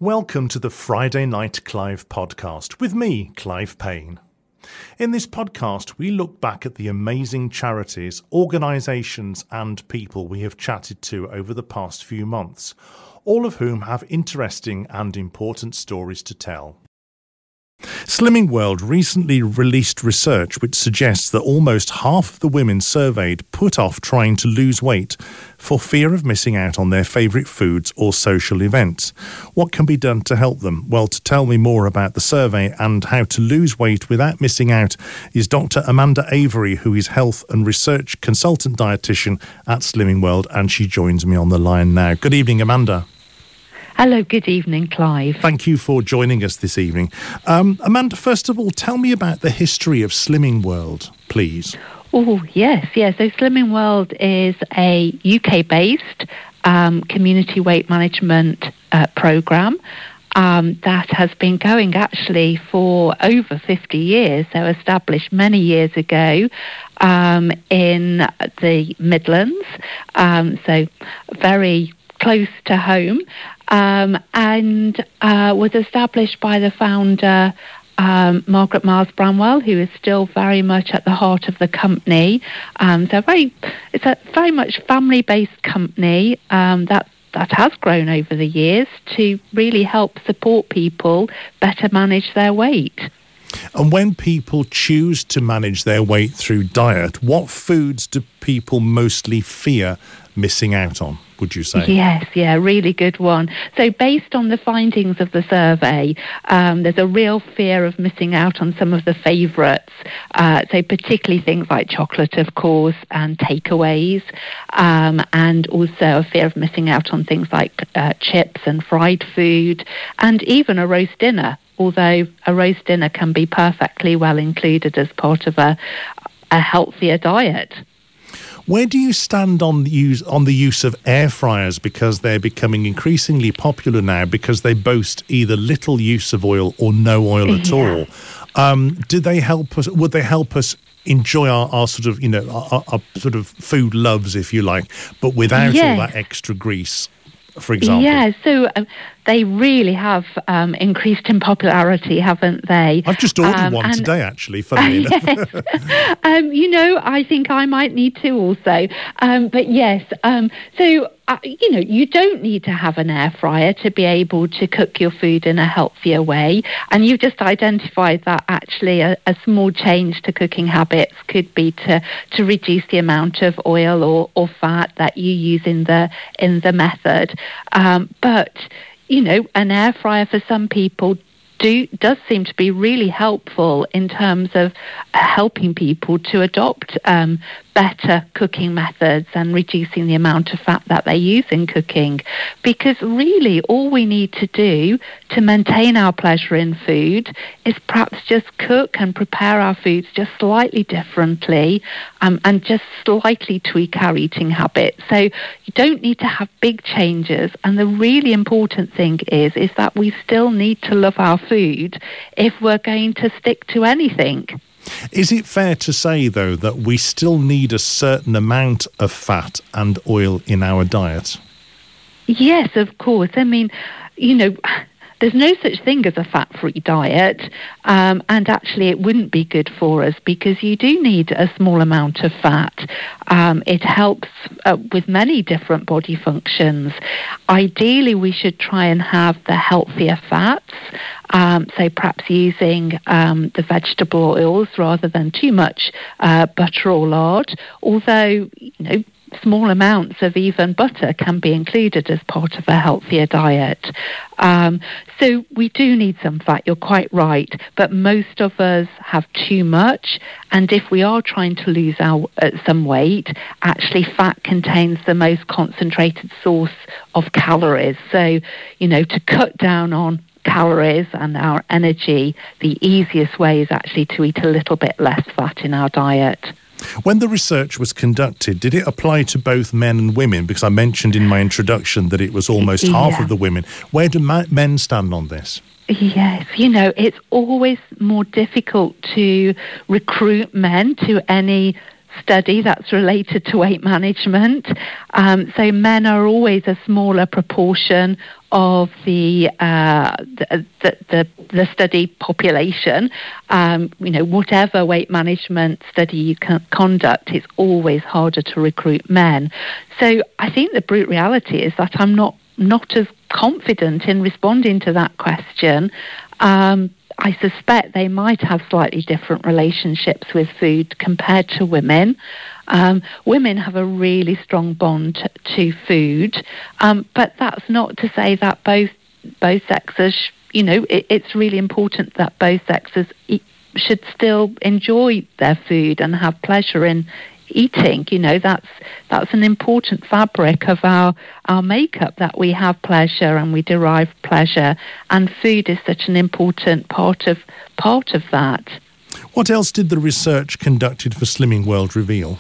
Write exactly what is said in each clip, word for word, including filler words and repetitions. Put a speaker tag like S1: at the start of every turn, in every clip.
S1: Welcome to the Friday Night Clive podcast with me, Clive Payne. In this podcast, we look back at the amazing charities, organisations and people we have chatted to over the past few months, all of whom have interesting and important stories to tell. Slimming World recently released research which suggests that almost half of the women surveyed put off trying to lose weight for fear of missing out on their favourite foods or social events. What can be done to help them? Well, to tell me more about the survey and how to lose weight without missing out is Doctor Amanda Avery, who is Health and Research Consultant Dietitian at Slimming World, and she joins me on the line now. Good evening, Amanda.
S2: Hello, good evening, Clive.
S1: Thank you for joining us this evening. Um, Amanda, first of all, tell me about the history of Slimming World, please.
S2: Oh, yes, yes. So Slimming World is a U K-based um, community weight management uh, programme um, that has been going actually for over fifty years, so established many years ago um, in the Midlands, um, so very close to home. Um, and uh, was established by the founder, um, Margaret Miles Bramwell, who is still very much at the heart of the company. Um, so very, it's a very much family-based company um, that that has grown over the years to really help support people better manage their weight.
S1: And when people choose to manage their weight through diet, what foods do people mostly fear missing out on, would you say?
S2: Yes, yeah, really good one. So based on the findings of the survey, um, there's a real fear of missing out on some of the favourites. Uh, so particularly things like chocolate, of course, and takeaways, um, and also a fear of missing out on things like uh, chips and fried food, and even a roast dinner, although a roast dinner can be perfectly well included as part of a, a healthier diet.
S1: Where do you stand on the use on the use of air fryers, because they're becoming increasingly popular now because they boast either little use of oil or no oil at
S2: yeah.
S1: all? Um, do they help us? Would they help us enjoy our, our sort of you know our, our sort of food loves, if you like, but without
S2: yes.
S1: all that extra grease, for example?
S2: Yeah, so um, they really have um, increased in popularity, haven't they?
S1: I've just ordered
S2: um,
S1: one
S2: and,
S1: today, actually, funnily enough.
S2: Yes. um, you know, I think I might need to also. Um, but yes, um, so, uh, you know, you don't need to have an air fryer to be able to cook your food in a healthier way. And you've just identified that actually a, a small change to cooking habits could be to, to reduce the amount of oil or, or fat that you use in the, in the method. Um, but you know, an air fryer for some people do does seem to be really helpful in terms of helping people to adopt um, better cooking methods and reducing the amount of fat that they use in cooking. Because really all we need to do to maintain our pleasure in food is perhaps just cook and prepare our foods just slightly differently um, and just slightly tweak our eating habits. So you don't need to have big changes. And the really important thing is, is that we still need to love our food if we're going to stick to anything.
S1: Is it fair to say, though, that we still need a certain amount of fat and oil in our diet?
S2: Yes, of course. I mean, you know, there's no such thing as a fat-free diet, um, and actually it wouldn't be good for us because you do need a small amount of fat. Um, it helps uh, with many different body functions. Ideally, we should try and have the healthier fats, um, so perhaps using um, the vegetable oils rather than too much uh, butter or lard, although, you know, small amounts of even butter can be included as part of a healthier diet. Um, so we do need some fat, you're quite right, but most of us have too much, and if we are trying to lose our uh, some weight, actually fat contains the most concentrated source of calories. So, you know, to cut down on calories and our energy, the easiest way is actually to eat a little bit less fat in our diet.
S1: When the research was conducted, did it apply to both men and women? Because I mentioned in my introduction that it was almost
S2: yeah.
S1: half of the women. Where do ma- men stand on this?
S2: Yes, you know, it's always more difficult to recruit men to any study that's related to weight management. Um, so men are always a smaller proportion of the, uh, the, the, the, the study population. Um, you know, whatever weight management study you can conduct, it's always harder to recruit men. So I think the brute reality is that I'm not, not as confident in responding to that question. Um, I suspect they might have slightly different relationships with food compared to women. Um, women have a really strong bond to food, um, but that's not to say that both both sexes, you know, it, it's really important that both sexes e- should still enjoy their food and have pleasure in eating. You know, that's that's an important fabric of our our makeup, that we have pleasure and we derive pleasure, and food is such an important part of part of that.
S1: What else did the research conducted for Slimming World reveal?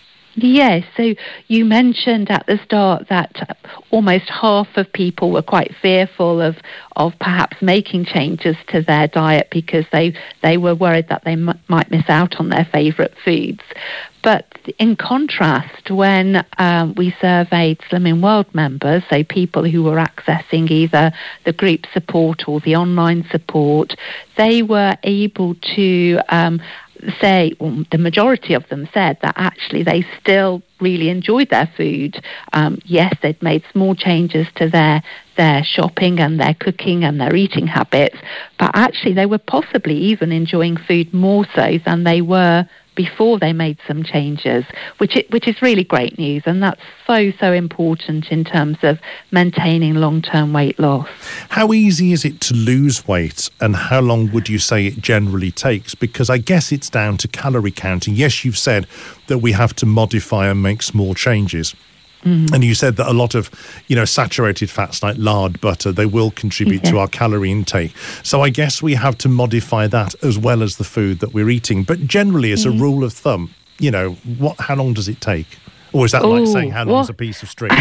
S2: Yes, so you mentioned at the start that almost half of people were quite fearful of, of perhaps making changes to their diet because they, they were worried that they m- might miss out on their favourite foods. But in contrast, when um, we surveyed Slimming World members, so people who were accessing either the group support or the online support, they were able to um, say, well, the majority of them said that actually they still really enjoyed their food. Um, yes, they'd made small changes to their their shopping and their cooking and their eating habits, but actually they were possibly even enjoying food more so than they were before they made some changes, which it, which is really great news, and that's so, so important in terms of maintaining long-term weight loss.
S1: How easy is it to lose weight, and how long would you say it generally takes? Because I guess it's down to calorie counting. Yes, you've said that we have to modify and make small changes. Mm-hmm. And you said that a lot of, you know, saturated fats like lard, butter, they will contribute yeah. to our calorie intake. So I guess we have to modify that as well as the food that we're eating. But generally, as mm-hmm. a rule of thumb, you know, what? How long does it take? Or is that Ooh, like saying how long is a piece of string?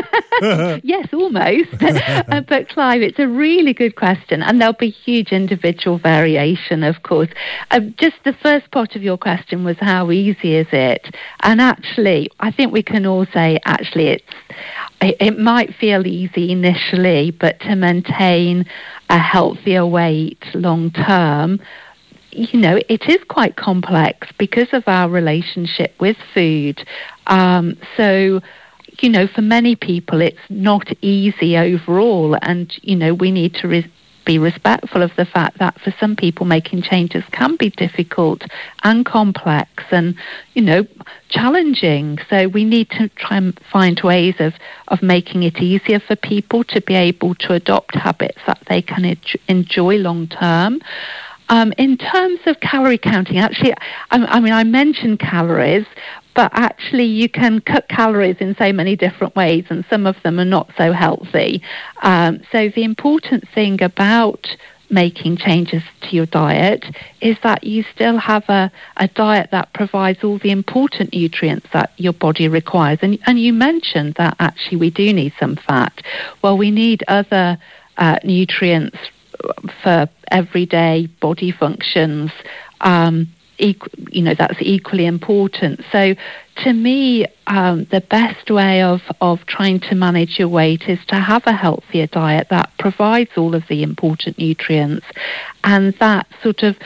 S2: Yes, almost. uh, but Clive, it's a really good question, and there'll be huge individual variation, of course. Uh, just the first part of your question was how easy is it? And actually, I think we can all say actually it's it, it might feel easy initially, but to maintain a healthier weight long term, you know, it is quite complex because of our relationship with food. Um, so, you know, for many people, it's not easy overall. And, you know, we need to re- be respectful of the fact that for some people, making changes can be difficult and complex and, you know, challenging. So we need to try and find ways of, of making it easier for people to be able to adopt habits that they can en- enjoy long term. Um, in terms of calorie counting, actually, I, I mean, I mentioned calories, but actually you can cut calories in so many different ways, and some of them are not so healthy. Um, so the important thing about making changes to your diet is that you still have a, a diet that provides all the important nutrients that your body requires. And, and you mentioned that actually we do need some fat. Well, we need other uh, nutrients for everyday body functions. Um, equ- you know, that's equally important. So to me, um, the best way of, of trying to manage your weight is to have a healthier diet that provides all of the important nutrients, and that sort of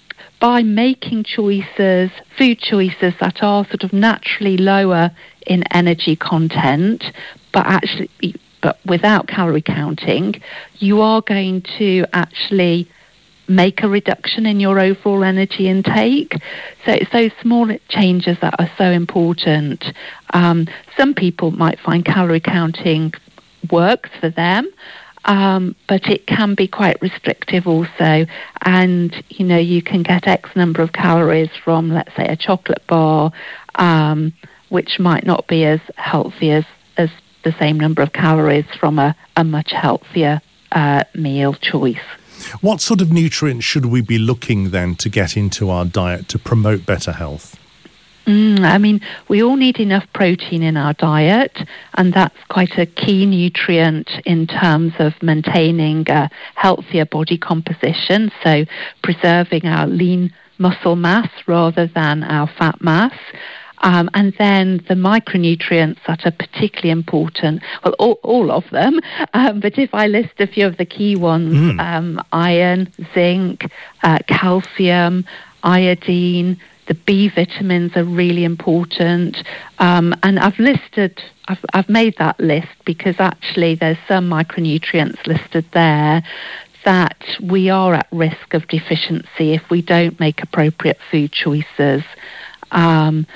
S2: by making choices, food choices that are sort of naturally lower in energy content, but actually but without calorie counting, you are going to actually make a reduction in your overall energy intake. So it's those small changes that are so important. Um, some people might find calorie counting works for them, um, but it can be quite restrictive also. And, you know, you can get X number of calories from, let's say, a chocolate bar, um, which might not be as healthy as, as the same number of calories from a, a much healthier uh, meal choice.
S1: What sort of nutrients should we be looking then to get into our diet to promote better health?
S2: Mm, I mean, we all need enough protein in our diet, and that's quite a key nutrient in terms of maintaining a healthier body composition, so preserving our lean muscle mass rather than our fat mass. Um, and then the micronutrients that are particularly important, well, all, all of them, um, but if I list a few of the key ones, mm. um, iron, zinc, uh, calcium, iodine, the B vitamins are really important. Um, and I've listed, I've, I've made that list because actually there's some micronutrients listed there that we are at risk of deficiency if we don't make appropriate food choices. Um,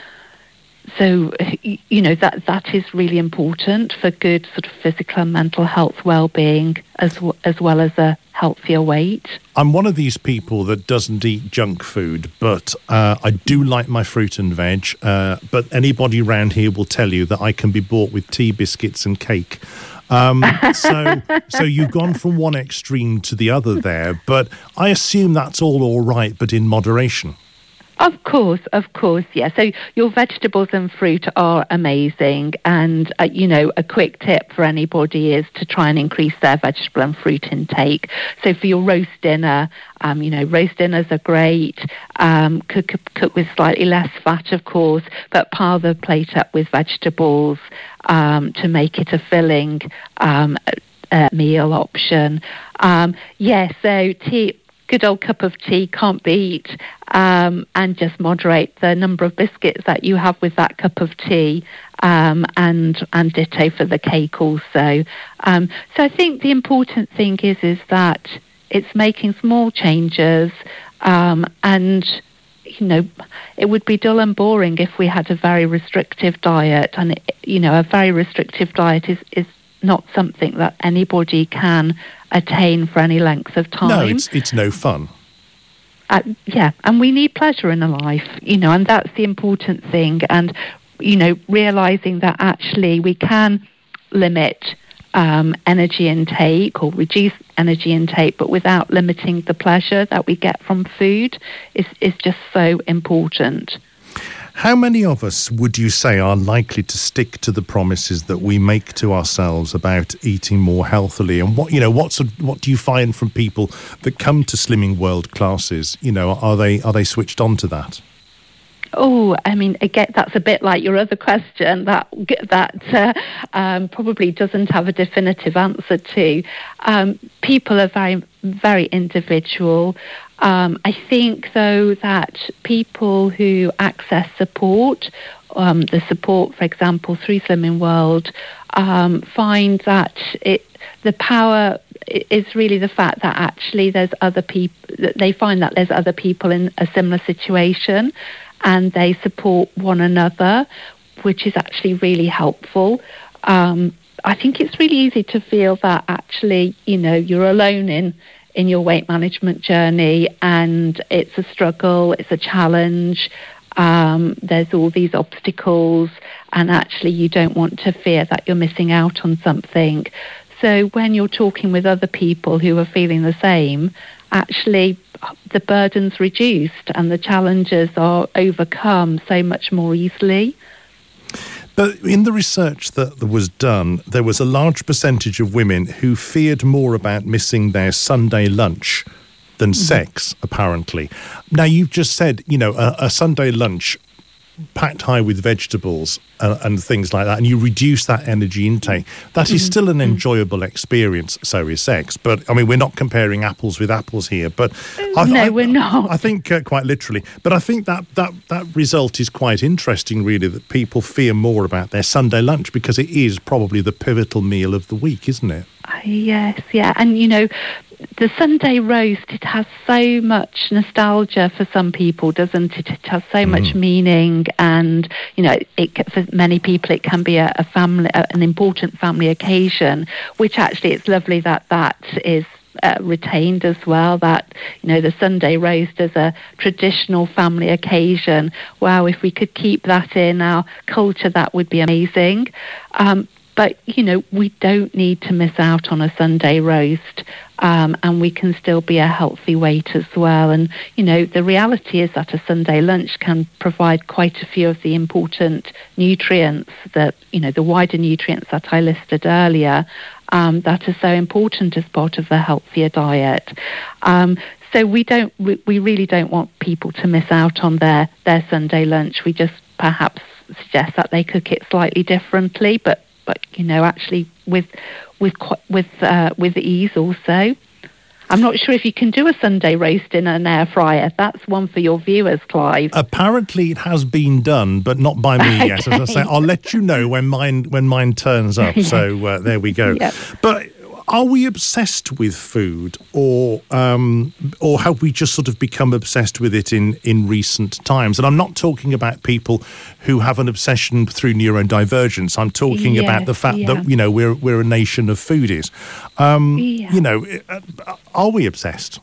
S2: so, you know, that that is really important for good sort of physical and mental health well-being as, w- as well as a healthier weight.
S1: I'm one of these people that doesn't eat junk food, but uh, I do like my fruit and veg. Uh, but anybody around here will tell you that I can be bought with tea, biscuits and cake. Um, so, so you've gone from one extreme to the other there, but I assume that's all all right, but in moderation.
S2: Of course, of course, yeah. So your vegetables and fruit are amazing. And, uh, you know, a quick tip for anybody is to try and increase their vegetable and fruit intake. So for your roast dinner, um, you know, roast dinners are great. Um, cook, cook with slightly less fat, of course, but pile the plate up with vegetables um, to make it a filling um, uh, meal option. Um, yes, yeah, so tea... good old cup of tea, can't beat, um, and just moderate the number of biscuits that you have with that cup of tea, um, and and ditto for the cake also. Um, so I think the important thing is is that it's making small changes, um, and you know, it would be dull and boring if we had a very restrictive diet, and it, you know, a very restrictive diet is is not something that anybody can attain for any length of time.
S1: No, it's it's no fun.
S2: Uh, yeah, and we need pleasure in a life, you know, and that's the important thing. And, you know, realising that actually we can limit um, energy intake or reduce energy intake, but without limiting the pleasure that we get from food is, is just so important.
S1: How many of us would you say are likely to stick to the promises that we make to ourselves about eating more healthily? And what you know, what sort of, what do you find from people that come to Slimming World classes? You know, are they are they switched on to that?
S2: Oh, I mean, again, that's a bit like your other question that that uh, um, probably doesn't have a definitive answer to. Um, people are very, very individual. Um, I think, though, that people who access support, um, the support, for example, through Slimming World, um, find that it, the power is really the fact that actually there's other people, that they find that there's other people in a similar situation and they support one another, which is actually really helpful. Um, I think it's really easy to feel that actually, you know, you're alone in in your weight management journey, and it's a struggle, it's a challenge, um, there's all these obstacles, and actually you don't want to fear that you're missing out on something. So when you're talking with other people who are feeling the same, actually the burden's reduced and the challenges are overcome so much more easily.
S1: But in the research that was done, there was a large percentage of women who feared more about missing their Sunday lunch than mm-hmm. sex, apparently. Now, you've just said, you know, a, a Sunday lunch packed high with vegetables uh, and things like that, and you reduce that energy intake. That mm-hmm. is still an enjoyable experience, so is sex. But, I mean, we're not comparing apples with apples here. But I,
S2: No,
S1: I,
S2: we're not.
S1: I think, uh, quite literally. But I think that, that, that result is quite interesting, really, that people fear more about their Sunday lunch because it is probably the pivotal meal of the week, isn't it?
S2: Uh, yes, yeah. And, you know, the Sunday roast, it has so much nostalgia for some people, doesn't it? It has so mm. much meaning, and you know, it, for many people, it can be a, a family, a, an important family occasion. Which actually, it's lovely that that is uh, retained as well. That you know, the Sunday roast as a traditional family occasion. Wow, if we could keep that in our culture, that would be amazing. Um, But, you know, we don't need to miss out on a Sunday roast, um, and we can still be a healthy weight as well. And, you know, the reality is that a Sunday lunch can provide quite a few of the important nutrients that, you know, the wider nutrients that I listed earlier, um, that are so important as part of a healthier diet. Um, so we don't, we, we really don't want people to miss out on their, their Sunday lunch. We just perhaps suggest that they cook it slightly differently, but, but you know, actually with with with uh, with ease also. I'm not sure if you can do a Sunday roast in an air fryer. That's one for your viewers, Clive.
S1: Apparently it has been done, but not by me yet.
S2: Okay.
S1: As I say, I'll let you know when mine when mine turns up.
S2: Yes.
S1: So uh, there we go.
S2: Yep.
S1: But are we obsessed with food, or um, or have we just sort of become obsessed with it in, in recent times? And I'm not talking about people who have an obsession through neurodivergence. I'm talking
S2: Yes,
S1: about the fact
S2: yeah.
S1: that, you know, we're we're a nation of foodies. Um,
S2: Yeah.
S1: You know, are we obsessed?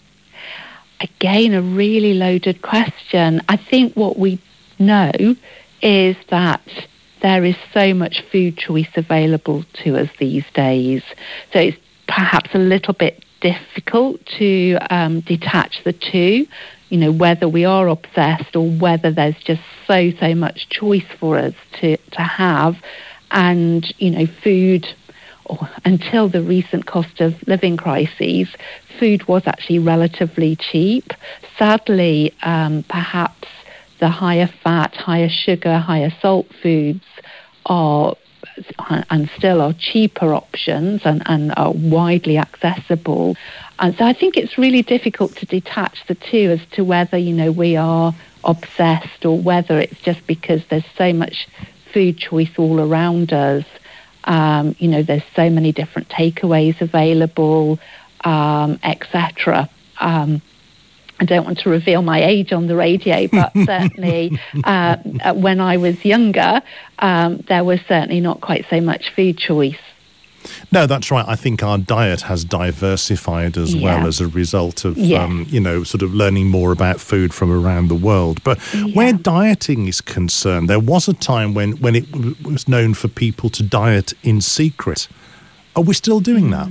S2: Again, a really loaded question. I think what we know is that there is so much food choice available to us these days. So it's perhaps a little bit difficult to um, detach the two, you know, whether we are obsessed or whether there's just so, so much choice for us to, to have. And, you know, food, or until the recent cost of living crises, food was actually relatively cheap. Sadly, um, perhaps the higher fat, higher sugar, higher salt foods are and still are cheaper options and, and are widely accessible. And so I think it's really difficult to detach the two as to whether, you know, we are obsessed or whether it's just because there's so much food choice all around us. Um, you know, there's so many different takeaways available, um, et cetera. Um, I don't want to reveal my age on the radio, but certainly uh, when I was younger, um, there was certainly not quite so much food choice.
S1: No, that's right. I think our diet has diversified as
S2: Yeah.
S1: well as a result of,
S2: Yeah.
S1: um, you know, sort of learning more about food from around the world. But
S2: Yeah.
S1: where dieting is concerned, there was a time when, when it w- was known for people to diet in secret. Are we still doing that?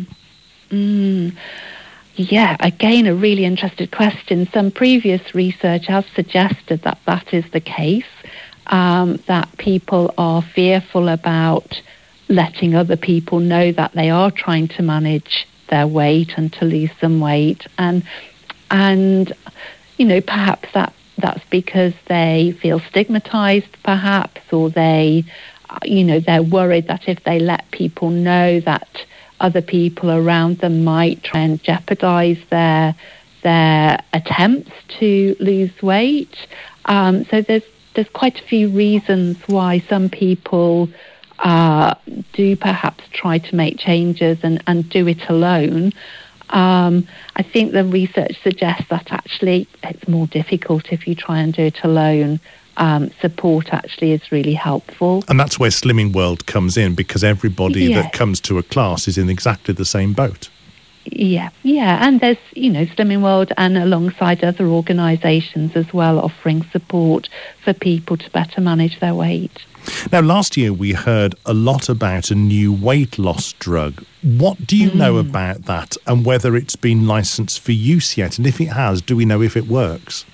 S2: Mm. Yeah, again, a really interesting question. Some previous research has suggested that that is the case, um, that people are fearful about letting other people know that they are trying to manage their weight and to lose some weight. And, and you know, perhaps that that's because they feel stigmatized, perhaps, or they, you know, they're worried that if they let people know that other people around them might try and jeopardize their their attempts to lose weight. Um, so there's there's quite a few reasons why some people uh, do perhaps try to make changes and, and do it alone. Um, I think the research suggests that actually it's more difficult if you try and do it alone. Um, support actually is really helpful.
S1: And that's where Slimming World comes in, because everybody
S2: Yes.
S1: that comes to a class is in exactly the same boat.
S2: Yeah, yeah, and there's, you know, Slimming World and alongside other organisations as well offering support for people to better manage their weight.
S1: Now, last year we heard a lot about a new weight loss drug. What do you
S2: Mm.
S1: know about that, and whether it's been licensed for use yet? And if it has, do we know if it works?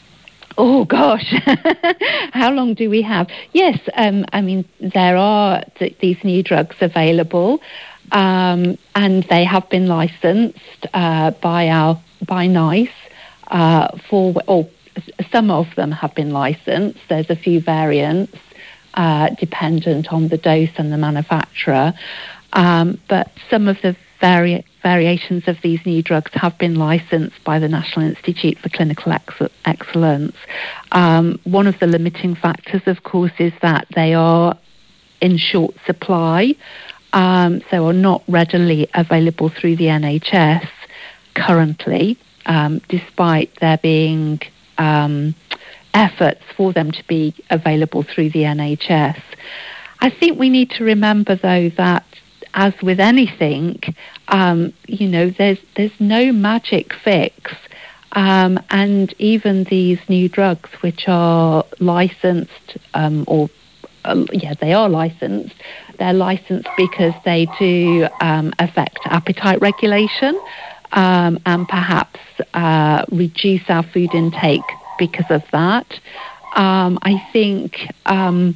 S2: Oh, gosh. How long do we have? Yes, um, I mean, there are th- these new drugs available, um, and they have been licensed uh, by our by NICE uh, for, or some of them have been licensed. There's a few variants uh, dependent on the dose and the manufacturer, um, but some of the vari- variations of these new drugs have been licensed by the National Institute for Clinical Ex- Excellence. Um, one of the limiting factors, of course, is that they are in short supply, um, so are not readily available through the N H S currently, um, despite there being um, efforts for them to be available through the N H S. I think we need to remember, though, that as with anything, um, you know, there's there's no magic fix. Um, and even these new drugs, which are licensed, um, or uh, yeah, they are licensed. They're licensed because they do um, affect appetite regulation, um, and perhaps uh, reduce our food intake because of that. Um, I think. Um,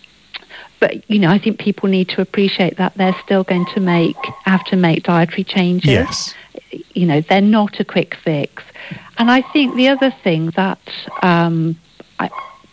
S2: But, you know, I think people need to appreciate that they're still going to make, have to make dietary changes.
S1: Yes.
S2: You know, they're not a quick fix. And I think the other thing that um, I,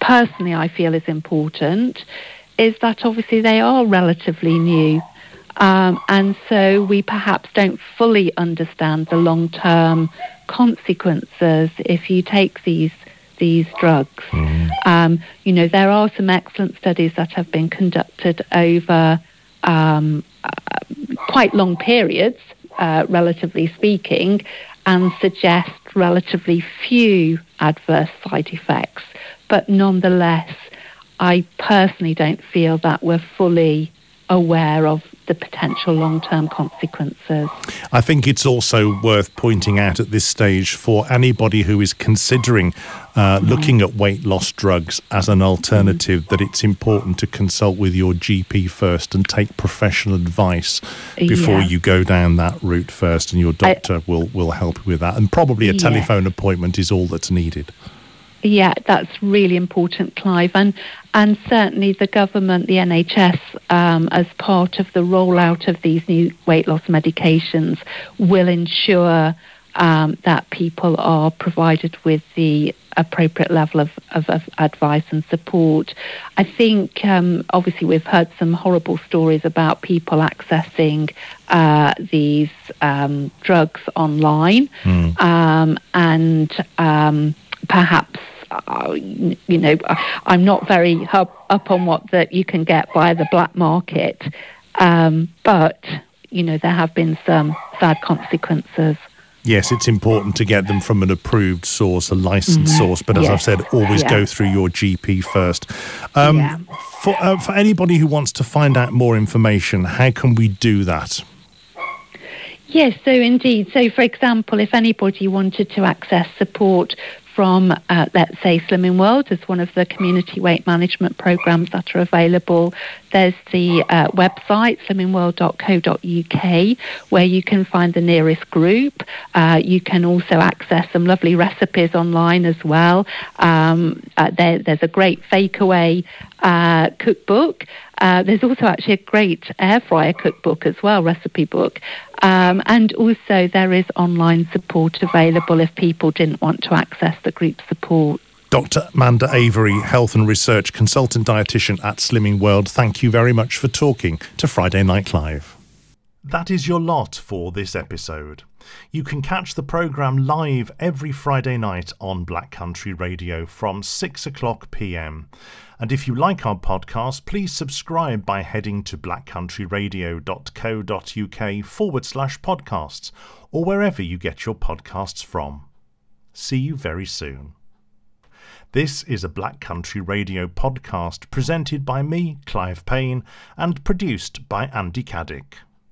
S2: personally I feel is important is that obviously they are relatively new. Um, and so we perhaps don't fully understand the long-term consequences if you take these these drugs. Mm. Um, you know, there are some excellent studies that have been conducted over um, uh, quite long periods, uh, relatively speaking, and suggest relatively few adverse side effects. But nonetheless, I personally don't feel that we're fully aware of the potential long-term consequences.
S1: I think it's also worth pointing out at this stage for anybody who is considering uh, mm. looking at weight loss drugs as an alternative mm. that it's important to consult with your G P first and take professional advice before yeah. you go down that route first, and your doctor I, will, will help you with that. And probably a yeah. telephone appointment is all that's needed.
S2: Yeah, that's really important, Clive. And and certainly the government, the N H S, um, as part of the rollout of these new weight loss medications, will ensure um, that people are provided with the appropriate level of, of, of advice and support. I think, um, obviously, we've heard some horrible stories about people accessing uh, these um, drugs online, mm. um, and um, perhaps Uh, you know, I'm not very up, up on what that you can get via the black market, um, but you know there have been some sad consequences.
S1: Yes, it's important to get them from an approved source, a licensed mm-hmm. source. But as yes. I've said, always yeah. go through your G P first. Um, yeah. For uh, for anybody who wants to find out more information, how can we do that?
S2: Yes, so indeed. So, for example, if anybody wanted to access support from, uh, let's say, Slimming World as one of the community weight management programs that are available, there's the uh, website, slimming world dot co dot U K, where you can find the nearest group. Uh, you can also access some lovely recipes online as well. Um, uh, there, there's a great Fake Away uh, cookbook. Uh, there's also actually a great air fryer cookbook as well, recipe book. Um, and also there is online support available if people didn't want to access the group support.
S1: Doctor Amanda Avery, Health and Research Consultant Dietitian at Slimming World, thank you very much for talking to Friday Night Live. That is your lot for this episode. You can catch the programme live every Friday night on Black Country Radio from six o'clock p m. And if you like our podcast, please subscribe by heading to blackcountryradio.co.uk forward slash podcasts, or wherever you get your podcasts from. See you very soon. This is a Black Country Radio podcast presented by me, Clive Payne, and produced by Andy Caddick.